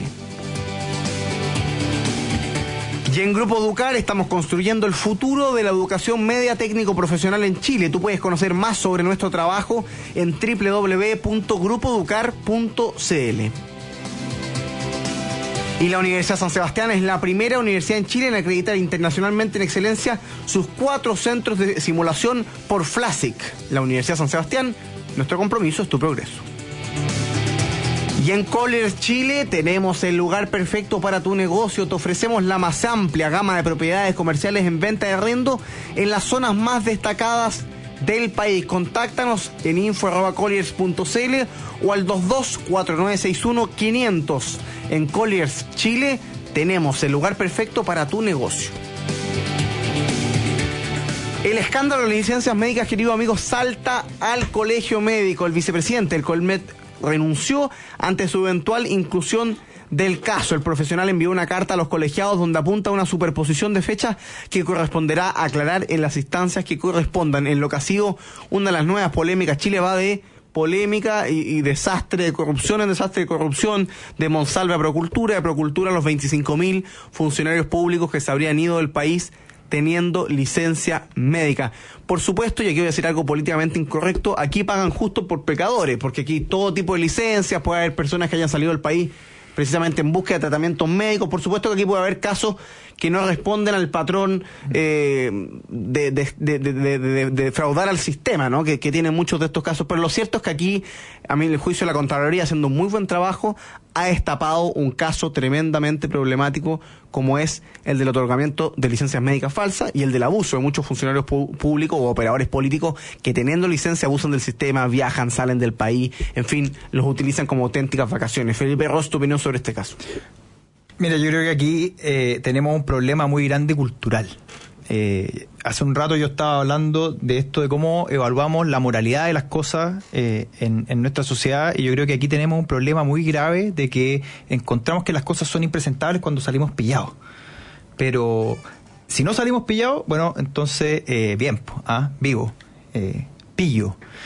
Y en Grupo Educar estamos construyendo el futuro de la educación media técnico profesional en Chile. Tú puedes conocer más sobre nuestro trabajo en www.grupoeducar.cl. Y la Universidad San Sebastián es la primera universidad en Chile en acreditar internacionalmente en excelencia sus 4 centros de simulación por FLASIC. La Universidad San Sebastián, nuestro compromiso es tu progreso. Y en Colliers Chile tenemos el lugar perfecto para tu negocio. Te ofrecemos la más amplia gama de propiedades comerciales en venta de arriendo en las zonas más destacadas del país. Contáctanos en info@colliers.cl o al 22-4961-500. En Colliers Chile tenemos el lugar perfecto para tu negocio. El escándalo de licencias médicas, queridos amigos, salta al Colegio Médico. El vicepresidente del Colmet renunció ante su eventual inclusión del caso. El profesional envió una carta a los colegiados donde apunta a una superposición de fechas que corresponderá aclarar en las instancias que correspondan. En lo que ha sido una de las nuevas polémicas, Chile va de polémica y desastre de corrupción en desastre de corrupción, de Monsalve a Procultura, de Procultura a los 25.000 funcionarios públicos que se habrían ido del país teniendo licencia médica. Por supuesto, y aquí voy a decir algo políticamente incorrecto, aquí pagan justo por pecadores, porque aquí todo tipo de licencias, puede haber personas que hayan salido del país precisamente en búsqueda de tratamientos médicos. Por supuesto que aquí puede haber casos que no responden al patrón de defraudar al sistema, ¿no? Que tienen muchos de estos casos. Pero lo cierto es que aquí, a mí el juicio de la Contraloría, haciendo un muy buen trabajo, ha destapado un caso tremendamente problemático como es el del otorgamiento de licencias médicas falsas y el del abuso de muchos funcionarios públicos o operadores políticos que teniendo licencia abusan del sistema, viajan, salen del país, en fin, los utilizan como auténticas vacaciones. Felipe Ross, tu opinión sobre este caso. Mira, yo creo que aquí tenemos un problema muy grande cultural. Hace un rato yo estaba hablando de esto de cómo evaluamos la moralidad de las cosas en nuestra sociedad, y yo creo que aquí tenemos un problema muy grave de que encontramos que las cosas son impresentables cuando salimos pillados. Pero si no salimos pillados, bueno, entonces bien, vivo, pillo.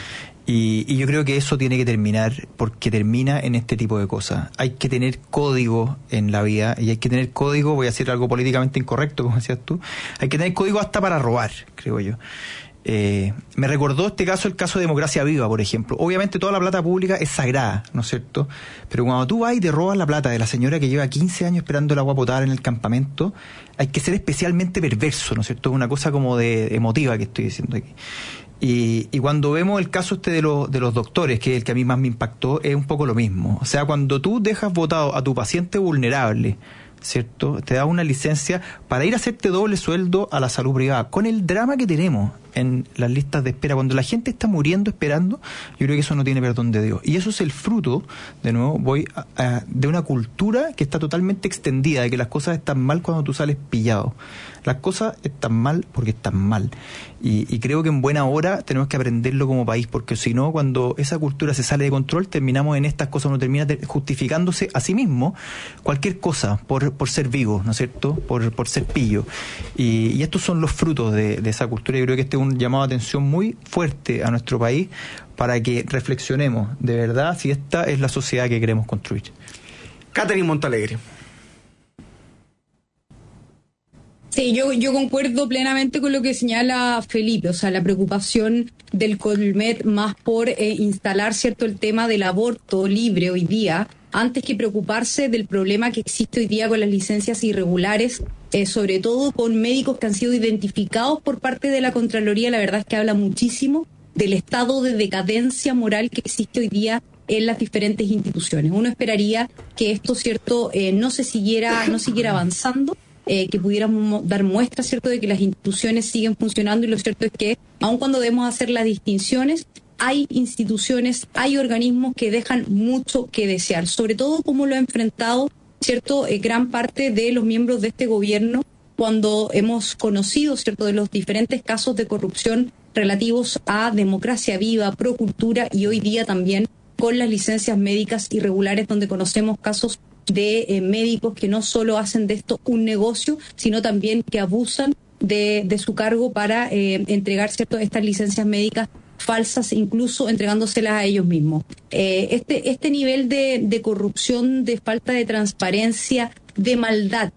Y yo creo que eso tiene que terminar, porque termina en este tipo de cosas. Hay que tener código en la vida, y hay que tener código, voy a decir algo políticamente incorrecto, como decías tú, hay que tener código hasta para robar, creo yo. Me recordó el caso de Democracia Viva, por ejemplo. Obviamente toda la plata pública es sagrada, ¿no es cierto? Pero cuando tú vas y te robas la plata de la señora que lleva 15 años esperando el agua potable en el campamento, hay que ser especialmente perverso, ¿no es cierto? Es una cosa como de emotiva que estoy diciendo aquí. Y cuando vemos el caso de los doctores, que es el que a mí más me impactó, es un poco lo mismo. O sea, cuando tú dejas votado a tu paciente vulnerable, ¿cierto? Te da una licencia para ir a hacerte doble sueldo a la salud privada, con el drama que tenemos en las listas de espera, cuando la gente está muriendo esperando. Yo creo que eso no tiene perdón de Dios, y eso es el fruto, de nuevo, de una cultura que está totalmente extendida, de que las cosas están mal cuando tú sales pillado. Las cosas están mal porque están mal, y creo que en buena hora tenemos que aprenderlo como país, porque si no, cuando esa cultura se sale de control, terminamos en estas cosas, uno termina justificándose a sí mismo cualquier cosa por ser vivo, ¿no es cierto? Por ser pillo, y estos son los frutos de esa cultura. Yo creo que este es un llamado de atención muy fuerte a nuestro país, para que reflexionemos de verdad si esta es la sociedad que queremos construir. Catherine Montalegre. Sí, yo concuerdo plenamente con lo que señala Felipe, o sea, la preocupación del Colmet más por instalar, ¿cierto?, el tema del aborto libre hoy día, antes que preocuparse del problema que existe hoy día con las licencias irregulares, sobre todo con médicos que han sido identificados por parte de la Contraloría. La verdad es que habla muchísimo del estado de decadencia moral que existe hoy día en las diferentes instituciones. Uno esperaría que esto, ¿cierto?, no siguiera avanzando, que pudiéramos dar muestra, ¿cierto?, de que las instituciones siguen funcionando, y lo cierto es que, aun cuando debemos hacer las distinciones, hay instituciones, hay organismos que dejan mucho que desear, sobre todo como lo ha enfrentado, ¿cierto?, gran parte de los miembros de este gobierno, cuando hemos conocido, ¿cierto?, de los diferentes casos de corrupción relativos a Democracia Viva, Procultura, y hoy día también con las licencias médicas irregulares, donde conocemos casos de médicos que no solo hacen de esto un negocio, sino también que abusan de su cargo para entregar, ¿cierto?, estas licencias médicas falsas, incluso entregándoselas a ellos mismos. Este nivel de corrupción, de falta de transparencia, de maldad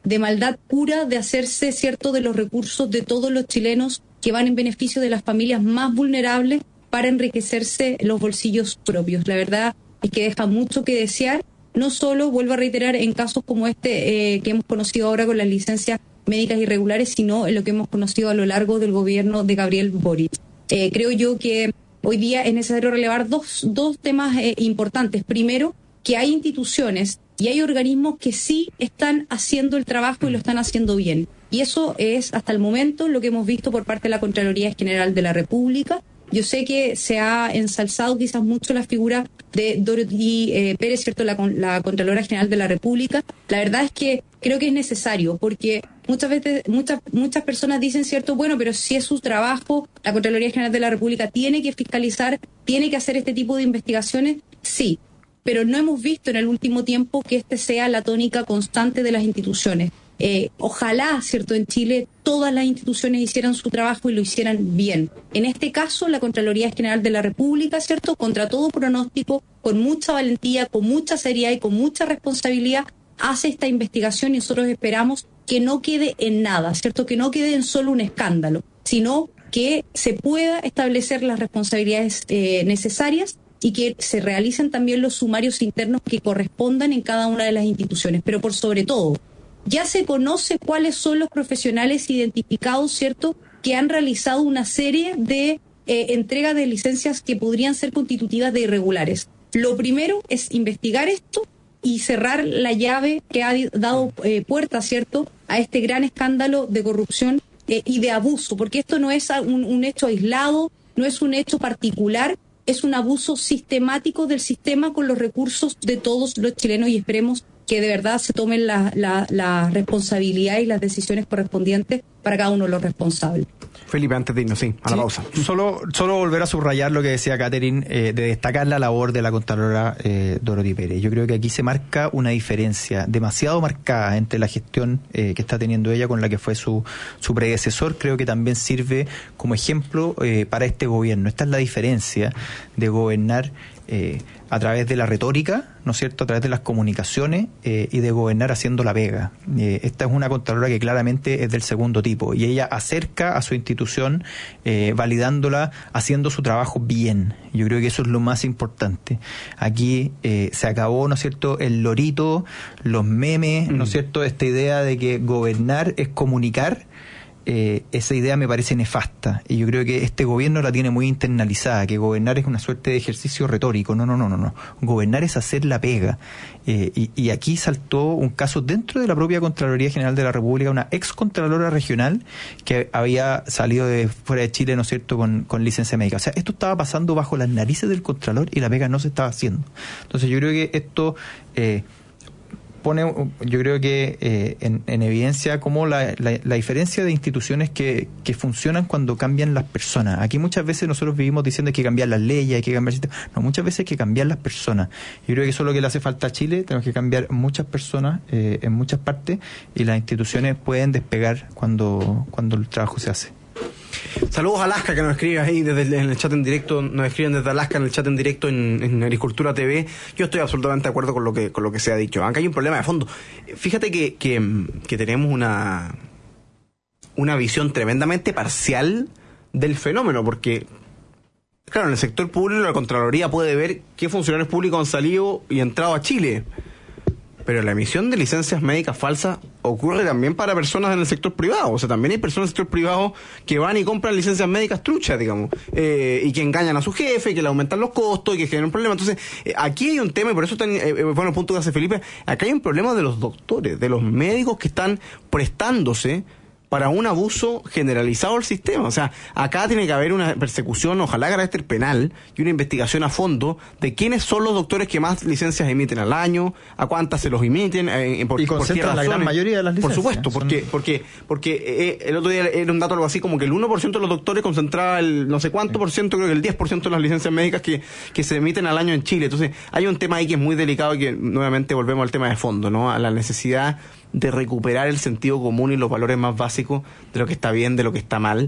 pura, de hacerse, ¿cierto?, de los recursos de todos los chilenos que van en beneficio de las familias más vulnerables para enriquecerse los bolsillos propios. La verdad es que deja mucho que desear. No solo, vuelvo a reiterar, en casos como este que hemos conocido ahora con las licencias médicas irregulares, sino en lo que hemos conocido a lo largo del gobierno de Gabriel Boric. Creo yo que hoy día es necesario relevar dos temas importantes. Primero, que hay instituciones y hay organismos que sí están haciendo el trabajo y lo están haciendo bien. Y eso es, hasta el momento, lo que hemos visto por parte de la Contraloría General de la República. Yo sé que se ha ensalzado quizás mucho la figura de Dorothy Pérez, ¿cierto?, la Contralora General de la República. La verdad es que creo que es necesario, porque muchas veces muchas personas dicen, ¿cierto?, bueno, pero si es su trabajo, la Contraloría General de la República tiene que fiscalizar, tiene que hacer este tipo de investigaciones. Sí, pero no hemos visto en el último tiempo que este sea la tónica constante de las instituciones. Ojalá, ¿cierto?, en Chile todas las instituciones hicieran su trabajo y lo hicieran bien. En este caso, la Contraloría General de la República, ¿cierto?, contra todo pronóstico, con mucha valentía, con mucha seriedad y con mucha responsabilidad, hace esta investigación, y nosotros esperamos que no quede en nada, ¿cierto?, que no quede en solo un escándalo, sino que se pueda establecer las responsabilidades necesarias, y que se realicen también los sumarios internos que correspondan en cada una de las instituciones. Pero por sobre todo, ya se conoce cuáles son los profesionales identificados, ¿cierto?, que han realizado una serie de entrega de licencias que podrían ser constitutivas de irregulares. Lo primero es investigar esto y cerrar la llave que ha dado puerta, ¿cierto?, a este gran escándalo de corrupción y de abuso, porque esto no es un hecho aislado, no es un hecho particular, es un abuso sistemático del sistema con los recursos de todos los chilenos, y esperemos que de verdad se tomen la responsabilidad y las decisiones correspondientes cada uno de los responsables. Felipe, antes de irnos, sí, a la pausa. Solo volver a subrayar lo que decía Catherine, de destacar la labor de la Contralora Dorothy Pérez. Yo creo que aquí se marca una diferencia demasiado marcada entre la gestión que está teniendo ella con la que fue su predecesor. Creo que también sirve como ejemplo para este gobierno. Esta es la diferencia de gobernar a través de la retórica, ¿no es cierto?, a través de las comunicaciones y de gobernar haciendo la pega. Esta es una Contralora que claramente es del segundo tipo y ella acerca a su institución validándola, haciendo su trabajo bien. Yo creo que eso es lo más importante. Aquí se acabó, ¿no es cierto?, el lorito, los memes, ¿no es cierto?, esta idea de que gobernar es comunicar. Esa idea me parece nefasta y yo creo que este gobierno la tiene muy internalizada, que gobernar es una suerte de ejercicio retórico. No. Gobernar es hacer la pega. Y aquí saltó un caso dentro de la propia Contraloría General de la República, una ex Contralora Regional que había salido de fuera de Chile, ¿no es cierto?, con licencia médica. O sea, esto estaba pasando bajo las narices del Contralor y la pega no se estaba haciendo. Entonces yo creo que esto pone, yo creo que en evidencia como la diferencia de instituciones que funcionan cuando cambian las personas. Aquí muchas veces nosotros vivimos diciendo hay que cambiar las leyes, hay que cambiar el sistema. No, muchas veces hay que cambiar las personas. Yo creo que eso es lo que le hace falta a Chile. Tenemos que cambiar muchas personas en muchas partes y las instituciones pueden despegar cuando el trabajo se hace. Saludos a Alaska, que nos escribe ahí en el chat en directo, nos escriben desde Alaska en el chat en directo en Agricultura TV. Yo estoy absolutamente de acuerdo con lo que se ha dicho. Aunque hay un problema de fondo. Fíjate que tenemos una visión tremendamente parcial del fenómeno, porque claro, en el sector público la Contraloría puede ver qué funcionarios públicos han salido y entrado a Chile. Pero la emisión de licencias médicas falsas ocurre también para personas en el sector privado. O sea, también hay personas en el sector privado que van y compran licencias médicas truchas, digamos, y que engañan a su jefe, que le aumentan los costos y que generan problemas. Entonces, aquí hay un tema, y por eso bueno, el punto que hace Felipe, acá hay un problema de los doctores, de los médicos que están prestándose para un abuso generalizado del sistema. O sea, acá tiene que haber una persecución, ojalá de carácter penal, y una investigación a fondo de quiénes son los doctores que más licencias emiten al año, a cuántas se los emiten, y concentran la gran mayoría de las licencias. Por supuesto, porque el otro día era un dato algo así como que el 1% de los doctores concentraba el no sé cuánto por ciento, creo que el 10% de las licencias médicas que se emiten al año en Chile. Entonces, hay un tema ahí que es muy delicado y que nuevamente volvemos al tema de fondo, ¿no? A la necesidad de recuperar el sentido común y los valores más básicos de lo que está bien, de lo que está mal.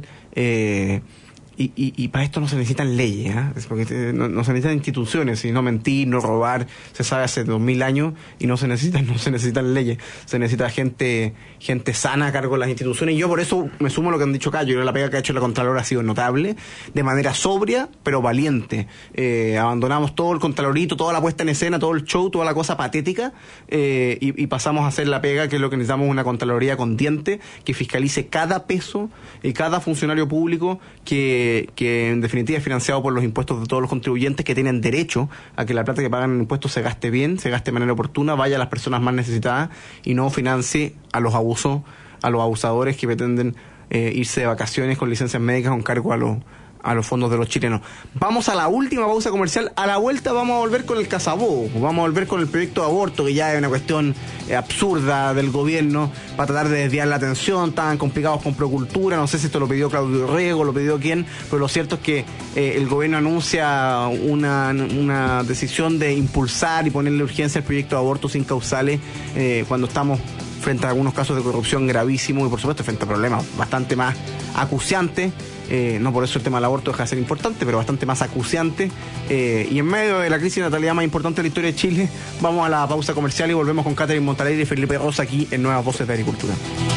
Y para esto no se necesitan leyes, porque no se necesitan instituciones, y no mentir, no robar, se sabe hace 2000 años y no se necesitan leyes, se necesita gente sana a cargo de las instituciones. Y yo por eso me sumo a lo que han dicho acá. Yo creo que la pega que ha hecho la Contralora ha sido notable, de manera sobria pero valiente. Abandonamos todo el contralorito, toda la puesta en escena, todo el show, toda la cosa patética, y pasamos a hacer la pega, que es lo que necesitamos, una Contraloría con diente, que fiscalice cada peso y cada funcionario público que en definitiva es financiado por los impuestos de todos los contribuyentes, que tienen derecho a que la plata que pagan en impuestos se gaste bien, se gaste de manera oportuna, vaya a las personas más necesitadas y no financie a los abusadores que pretenden irse de vacaciones con licencias médicas con cargo a los fondos de los chilenos. Vamos a la última pausa comercial. A la vuelta vamos a volver con el Casabobo, vamos a volver con el proyecto de aborto, que ya es una cuestión absurda del gobierno para tratar de desviar la atención. Estaban complicados con Procultura, no sé si esto lo pidió Claudio Rego, lo pidió quién, pero lo cierto es que el gobierno anuncia una decisión de impulsar y ponerle urgencia al proyecto de aborto sin causales, cuando estamos frente a algunos casos de corrupción gravísimos y por supuesto frente a problemas bastante más acuciantes. No por eso el tema del aborto deja de ser importante, pero bastante más acuciante. Y en medio de la crisis de natalidad más importante de la historia de Chile, vamos a la pausa comercial y volvemos con Catherine Montalegre y Felipe Rosa aquí en Nuevas Voces de Agricultura.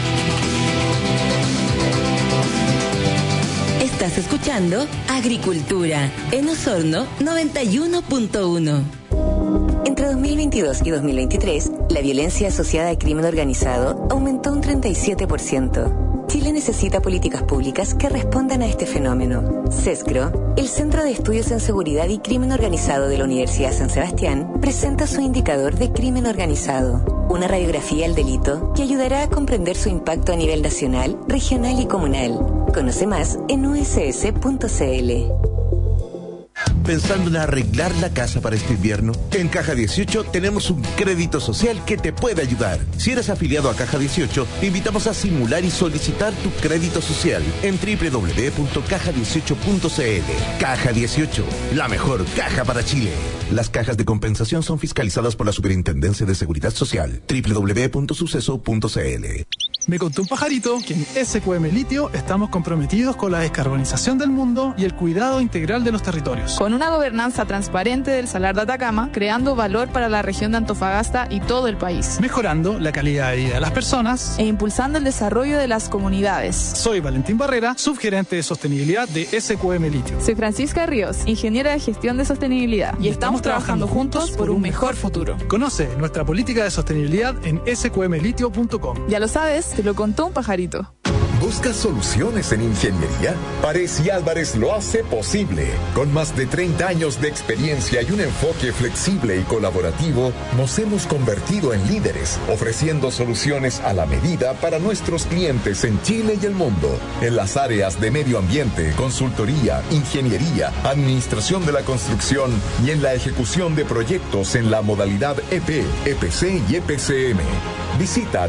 Estás escuchando Agricultura en Osorno 91.1. Entre 2022 y 2023, la violencia asociada al crimen organizado aumentó un 37%. Chile necesita políticas públicas que respondan a este fenómeno. CESCRO, el Centro de Estudios en Seguridad y Crimen Organizado de la Universidad San Sebastián, presenta su indicador de crimen organizado, una radiografía al delito que ayudará a comprender su impacto a nivel nacional, regional y comunal. Conoce más en uss.cl. ¿Pensando en arreglar la casa para este invierno? En Caja 18 tenemos un crédito social que te puede ayudar. Si eres afiliado a Caja 18, te invitamos a simular y solicitar tu crédito social en www.caja18.cl. Caja 18, la mejor caja para Chile. Las cajas de compensación son fiscalizadas por la Superintendencia de Seguridad Social. www.suceso.cl. Me contó un pajarito que en SQM Litio estamos comprometidos con la descarbonización del mundo y el cuidado integral de los territorios. Con una gobernanza transparente del Salar de Atacama, creando valor para la región de Antofagasta y todo el país. Mejorando la calidad de vida de las personas e impulsando el desarrollo de las comunidades. Soy Valentín Barrera, subgerente de sostenibilidad de SQM Litio. Soy Francisca Ríos, ingeniera de gestión de sostenibilidad. Y estamos trabajando juntos por un mejor futuro. Conoce nuestra política de sostenibilidad en sqmlitio.com. Ya lo sabes, te lo contó un pajarito. ¿Buscas soluciones en ingeniería? Pares y Álvarez lo hace posible. Con más de 30 años de experiencia y un enfoque flexible y colaborativo, nos hemos convertido en líderes, ofreciendo soluciones a la medida para nuestros clientes en Chile y el mundo. En las áreas de medio ambiente, consultoría, ingeniería, administración de la construcción y en la ejecución de proyectos en la modalidad EP, EPC y EPCM. Visita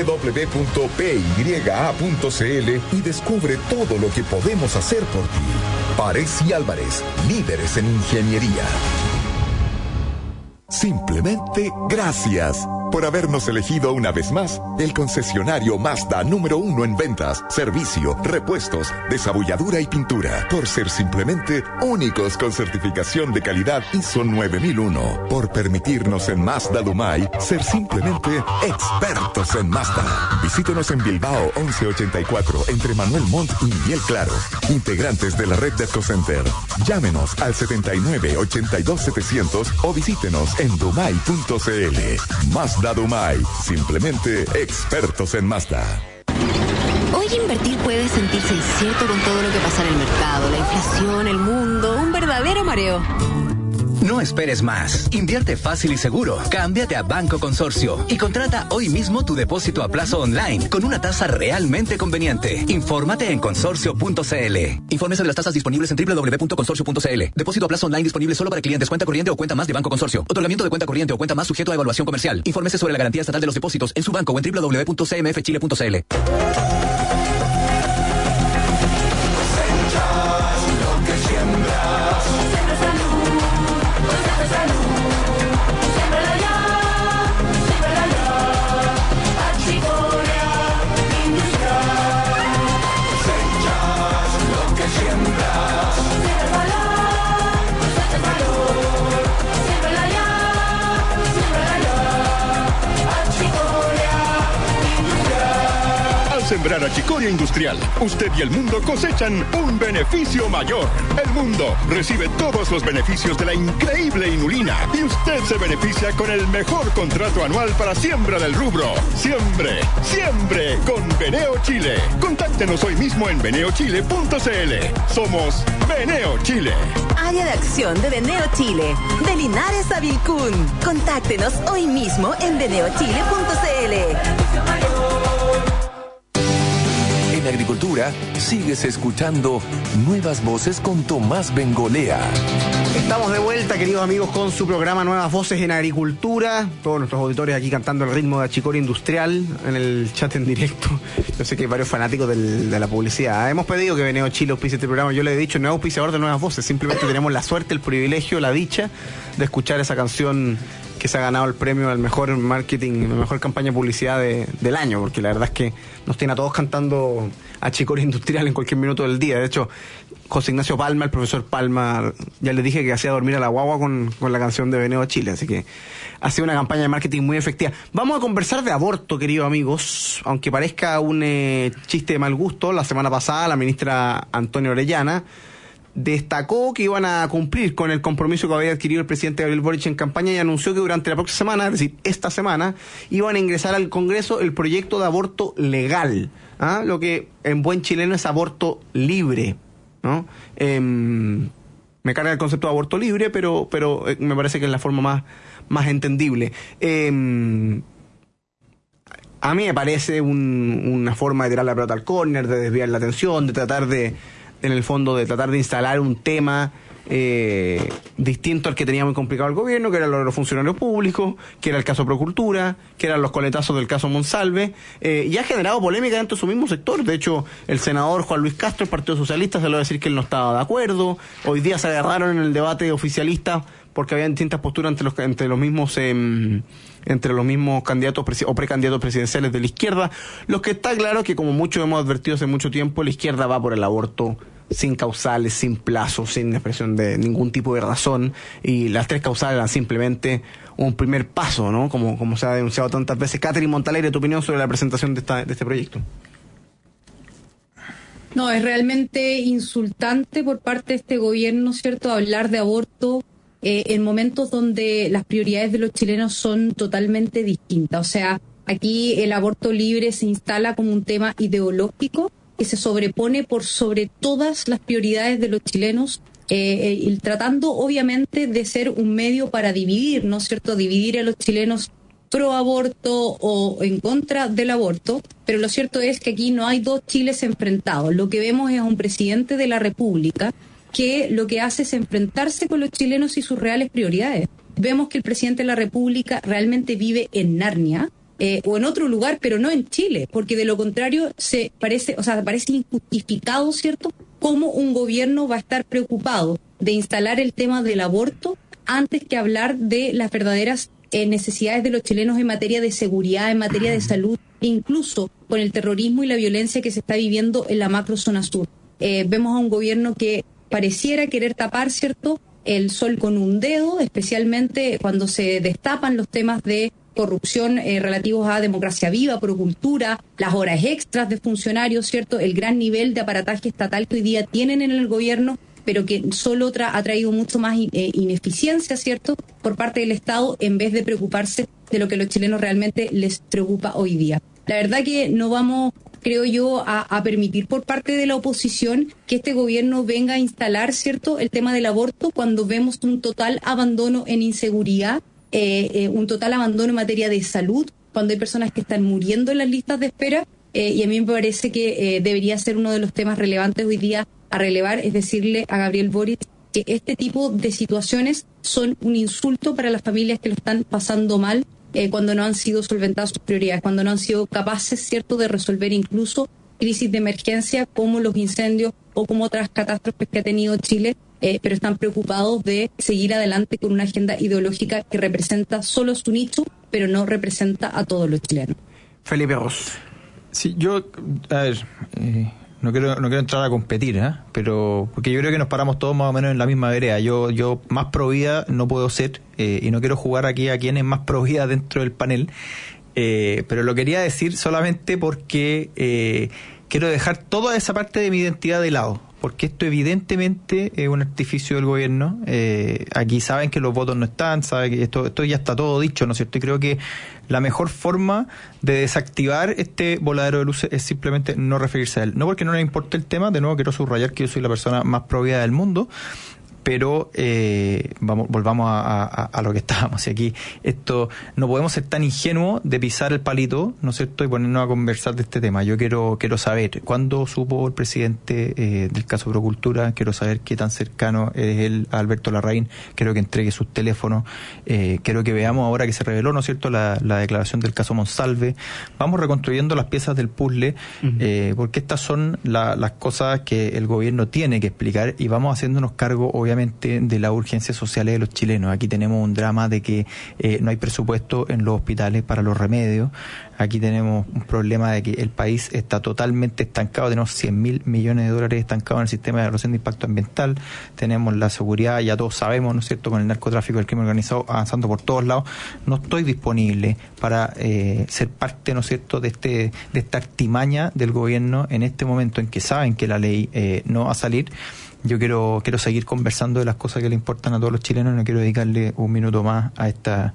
www.pya.cl y descubre todo lo que podemos hacer por ti. Pares y Álvarez, líderes en ingeniería. Simplemente gracias por habernos elegido una vez más el concesionario Mazda número 1 en ventas, servicio, repuestos, desabulladura y pintura. Por ser simplemente únicos con certificación de calidad ISO 9001. Por permitirnos en Mazda Dumay ser simplemente expertos en Mazda. Visítenos en Bilbao 1184 entre Manuel Montt y Miguel Claro. Integrantes de la red de EcoCenter. Llámenos al 79 82 700 o visítenos en dumay.cl. Mazda Dumay, simplemente expertos en Mazda. Hoy invertir puede sentirse incierto con todo lo que pasa en el mercado, la inflación, el mundo, un verdadero mareo. No esperes más. Invierte fácil y seguro. Cámbiate a Banco Consorcio y contrata hoy mismo tu depósito a plazo online con una tasa realmente conveniente. Infórmate en consorcio.cl. Infórmese de las tasas disponibles en www.consorcio.cl. Depósito a plazo online disponible solo para clientes cuenta corriente o cuenta más de Banco Consorcio. Otorgamiento de cuenta corriente o cuenta más sujeto a evaluación comercial. Infórmese sobre la garantía estatal de los depósitos en su banco o en www.cmfchile.cl. Sembrar achicoria industrial, usted y el mundo cosechan un beneficio mayor. El mundo recibe todos los beneficios de la increíble inulina y usted se beneficia con el mejor contrato anual para siembra del rubro. Siembre, siembre con Beneo Chile. Contáctenos hoy mismo en beneochile.cl. Somos Beneo Chile. Área de acción de Beneo Chile, de Linares a Vilcún. Contáctenos hoy mismo en beneochile.cl. En Agricultura, sigues escuchando Nuevas Voces con Tomás Bengolea. Estamos de vuelta, queridos amigos, con su programa Nuevas Voces en Agricultura. Todos nuestros auditores aquí cantando el ritmo de achicoria industrial en el chat en directo. Yo sé que hay varios fanáticos de la publicidad. Hemos pedido que Beneo Chile auspicie este programa. Yo le he dicho, no es auspiciador de Nuevas Voces. Simplemente tenemos la suerte, el privilegio, la dicha de escuchar esa canción que se ha ganado el premio al mejor marketing, la mejor campaña de publicidad del año, porque la verdad es que nos tiene a todos cantando achicoria industrial en cualquier minuto del día. De hecho, José Ignacio Palma, el profesor Palma, ya le dije que hacía dormir a la guagua con la canción de Beneo Chile, así que ha sido una campaña de marketing muy efectiva. Vamos a conversar de aborto, queridos amigos, aunque parezca un chiste de mal gusto. La semana pasada la ministra Antonia Orellana destacó que iban a cumplir con el compromiso que había adquirido el presidente Gabriel Boric en campaña y anunció que durante la próxima semana, es decir, esta semana, iban a ingresar al Congreso el proyecto de aborto legal, lo que en buen chileno es aborto libre, ¿no? Me carga el concepto de aborto libre, pero me parece que es la forma más entendible. A mí me parece una forma de tirar la pelota al córner, de desviar la atención, de tratar de en el fondo, de tratar de instalar un tema distinto al que tenía muy complicado el gobierno, que eran los funcionarios públicos, que era el caso Procultura, que eran los coletazos del caso Monsalve, y ha generado polémica dentro de su mismo sector. De hecho, el senador Juan Luis Castro, el Partido Socialista, se lo va a decir que él no estaba de acuerdo. Hoy día se agarraron en el debate oficialista porque había distintas posturas entre los mismos candidatos o precandidatos presidenciales de la izquierda. Lo que está claro es que, como muchos hemos advertido hace mucho tiempo, la izquierda va por el aborto sin causales, sin plazos, sin expresión de ningún tipo de razón, y las 3 causales eran simplemente un primer paso, ¿no? Como se ha denunciado tantas veces. Catherine Montalegre, tu opinión sobre la presentación de este proyecto. No, es realmente insultante por parte de este gobierno, ¿cierto?, hablar de aborto en momentos donde las prioridades de los chilenos son totalmente distintas. O sea, aquí el aborto libre se instala como un tema ideológico que se sobrepone por sobre todas las prioridades de los chilenos, y tratando obviamente de ser un medio para dividir, ¿no es cierto?, dividir a los chilenos pro aborto o en contra del aborto. Pero lo cierto es que aquí no hay dos Chiles enfrentados. Lo que vemos es un presidente de la República que lo que hace es enfrentarse con los chilenos y sus reales prioridades. Vemos que el presidente de la República realmente vive en Narnia, o en otro lugar, pero no en Chile, porque de lo contrario parece injustificado, ¿cierto?, cómo un gobierno va a estar preocupado de instalar el tema del aborto antes que hablar de las verdaderas necesidades de los chilenos en materia de seguridad, en materia de salud, incluso con el terrorismo y la violencia que se está viviendo en la macrozona sur. Vemos a un gobierno que pareciera querer tapar, ¿cierto?, el sol con un dedo, especialmente cuando se destapan los temas de corrupción relativos a democracia viva, Procultura, las horas extras de funcionarios, ¿cierto?, el gran nivel de aparataje estatal que hoy día tienen en el gobierno, pero que solo ha traído mucho más ineficiencia, ¿cierto?, por parte del Estado, en vez de preocuparse de lo que a los chilenos realmente les preocupa hoy día. La verdad que no vamos, creo yo, a permitir por parte de la oposición que este gobierno venga a instalar, ¿cierto?, el tema del aborto cuando vemos un total abandono en inseguridad, un total abandono en materia de salud, cuando hay personas que están muriendo en las listas de espera, y a mí me parece que debería ser uno de los temas relevantes hoy día a relevar, es decirle a Gabriel Boric que este tipo de situaciones son un insulto para las familias que lo están pasando mal, cuando no han sido solventadas sus prioridades, cuando no han sido capaces, ¿cierto?, de resolver incluso crisis de emergencia como los incendios o como otras catástrofes que ha tenido Chile, pero están preocupados de seguir adelante con una agenda ideológica que representa solo su nicho, pero no representa a todos los chilenos. Felipe Ros. Sí, yo, a ver, no quiero entrar a competir, pero porque yo creo que nos paramos todos más o menos en la misma vereda. Yo más pro vida no puedo ser, y no quiero jugar aquí a quién es más pro vida dentro del panel, pero lo quería decir solamente porque quiero dejar toda esa parte de mi identidad de lado, porque esto evidentemente es un artificio del gobierno. Aquí saben que los votos no están, saben que esto ya está todo dicho, ¿no es cierto? Y creo que la mejor forma de desactivar este voladero de luces es simplemente no referirse a él. No porque no le importe el tema, de nuevo quiero subrayar que yo soy la persona más provida del mundo, pero volvamos a lo que estábamos. Y aquí no podemos ser tan ingenuos de pisar el palito, ¿no es cierto?, y ponernos a conversar de este tema. Yo quiero saber cuándo supo el presidente del caso Procultura, quiero saber qué tan cercano es él a Alberto Larraín, quiero que entregue sus teléfonos, quiero que veamos ahora que se reveló, ¿no es cierto?, la declaración del caso Monsalve. Vamos reconstruyendo las piezas del puzzle, porque estas son las cosas que el gobierno tiene que explicar, y vamos haciéndonos cargo, obviamente, de las urgencias sociales de los chilenos. Aquí tenemos un drama de que no hay presupuesto en los hospitales para los remedios. Aquí tenemos un problema de que el país está totalmente estancado. Tenemos 100.000 millones de dólares estancados en el sistema de evaluación de impacto ambiental. Tenemos la seguridad, ya todos sabemos, ¿no es cierto?, con el narcotráfico y el crimen organizado avanzando por todos lados. No estoy disponible para ser parte, ¿no es cierto?, de esta artimaña del gobierno en este momento en que saben que la ley no va a salir. Yo quiero seguir conversando de las cosas que le importan a todos los chilenos, y no quiero dedicarle un minuto más a esta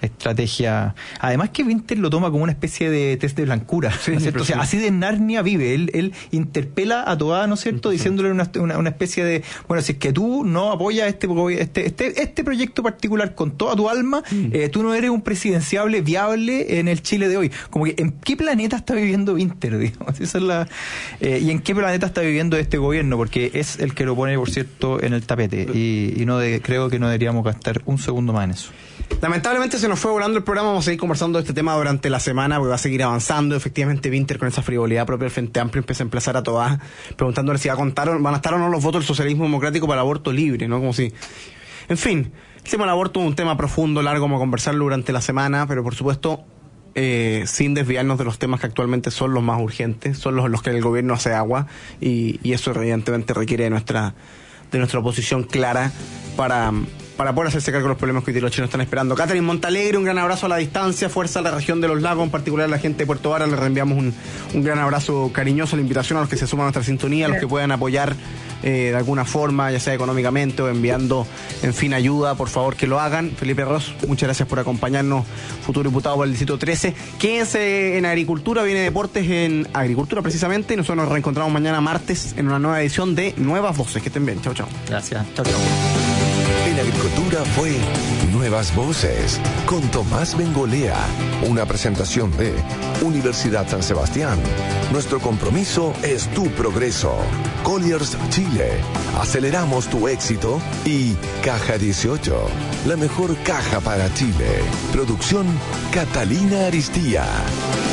estrategia. Además que Winter lo toma como una especie de test de blancura, ¿no es cierto? O sea, así de Narnia vive. Él interpela a Toá, ¿no es cierto? Diciéndole una especie de, bueno, si es que tú no apoyas este proyecto particular con toda tu alma, tú no eres un presidenciable viable en el Chile de hoy. Como que, ¿en qué planeta está viviendo Winter, digamos? Esa es y en qué planeta está viviendo este gobierno, porque es el que lo pone, por cierto, en el tapete, y creo que no deberíamos gastar un segundo más en eso. Lamentablemente se nos fue volando el programa. Vamos a seguir conversando de este tema durante la semana, porque va a seguir avanzando. Efectivamente, Winter, con esa frivolidad propia del Frente Amplio, empieza a emplazar a Toá, preguntándole si van a estar o no los votos del socialismo democrático para el aborto libre, ¿no? Como si... En fin, el tema del aborto es un tema profundo, largo, como conversarlo durante la semana, pero por supuesto, sin desviarnos de los temas que actualmente son los más urgentes, son los que el gobierno hace agua, y eso evidentemente requiere de nuestra oposición clara para poder hacerse cargo de los problemas que hoy día los chinos están esperando. Catherine Montalegre, un gran abrazo a la distancia, fuerza a la región de los lagos, en particular a la gente de Puerto Vara. Le reenviamos un gran abrazo cariñoso, la invitación a los que se suman a nuestra sintonía, a los que puedan apoyar de alguna forma, ya sea económicamente o enviando, en fin, ayuda, por favor que lo hagan. Felipe Ross, muchas gracias por acompañarnos, futuro diputado por el Distrito 13. Quédense en Agricultura, viene Deportes en Agricultura precisamente, y nosotros nos reencontramos mañana martes en una nueva edición de Nuevas Voces. Que estén bien, chao, chao. Gracias, chao, chao. En Agricultura fue Nuevas Voces con Tomás Bengolea, una presentación de Universidad San Sebastián. Nuestro compromiso es tu progreso. Colliers Chile, aceleramos tu éxito. Y Caja 18, la mejor caja para Chile. Producción Catalina Aristía.